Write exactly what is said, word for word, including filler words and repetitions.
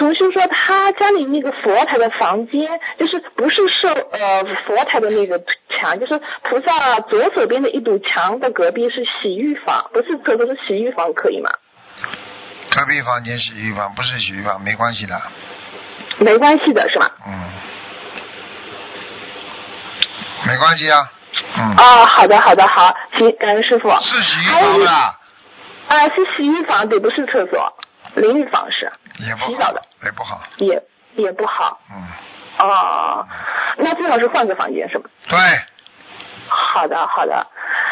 嗯，就是说他家里那个佛台的房间，就是不是受呃佛台的那个墙，就是菩萨左手边的一堵墙的隔壁是洗浴房，不是厕所，是洗浴房，可以吗？ 隔壁房间洗浴房，不是洗浴房，没关系的。 没关系的是吗？ 嗯，没关系啊。嗯。 哦，好的好的好，行，感恩师傅。 是洗浴房的。 啊，是洗浴房，对，不是厕所，淋浴房是。 也不好。 洗澡的。 也不好。 也也不好。 嗯。 哦，那最好是换个房间是吗？ 对。 好的好的，